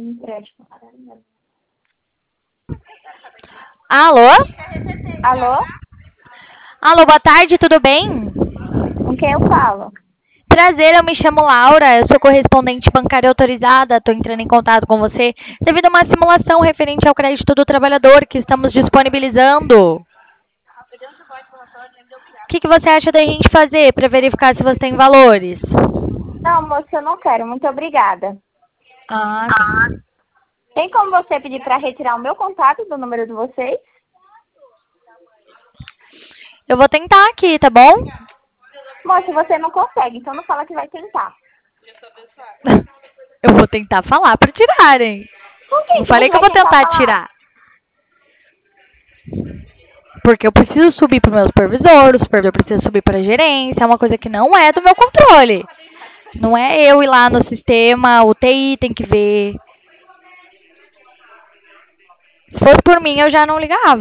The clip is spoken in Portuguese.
Alô? Alô? Alô, boa tarde, tudo bem? Com quem eu falo? Prazer, eu me chamo Laura, eu sou correspondente bancária autorizada, estou entrando em contato com você devido a uma simulação referente ao crédito do trabalhador que estamos disponibilizando. O que você acha da gente fazer para verificar se você tem valores? Não, moço, eu não quero. Muito obrigada. Ah, sim. Tem como você pedir para retirar o meu contato do número de vocês? Eu vou tentar aqui, tá bom? Moço, você não consegue, então não fala que vai tentar. Eu vou tentar falar para tirarem. Por que Não que falei você que eu vai vou tentar tentar falar? tirar. Porque eu preciso subir para o meu supervisor, o supervisor precisa subir para a gerência, é uma coisa que não é do meu controle. Não é eu ir lá no sistema, o TI tem que ver. Se fosse por mim, eu já não ligava.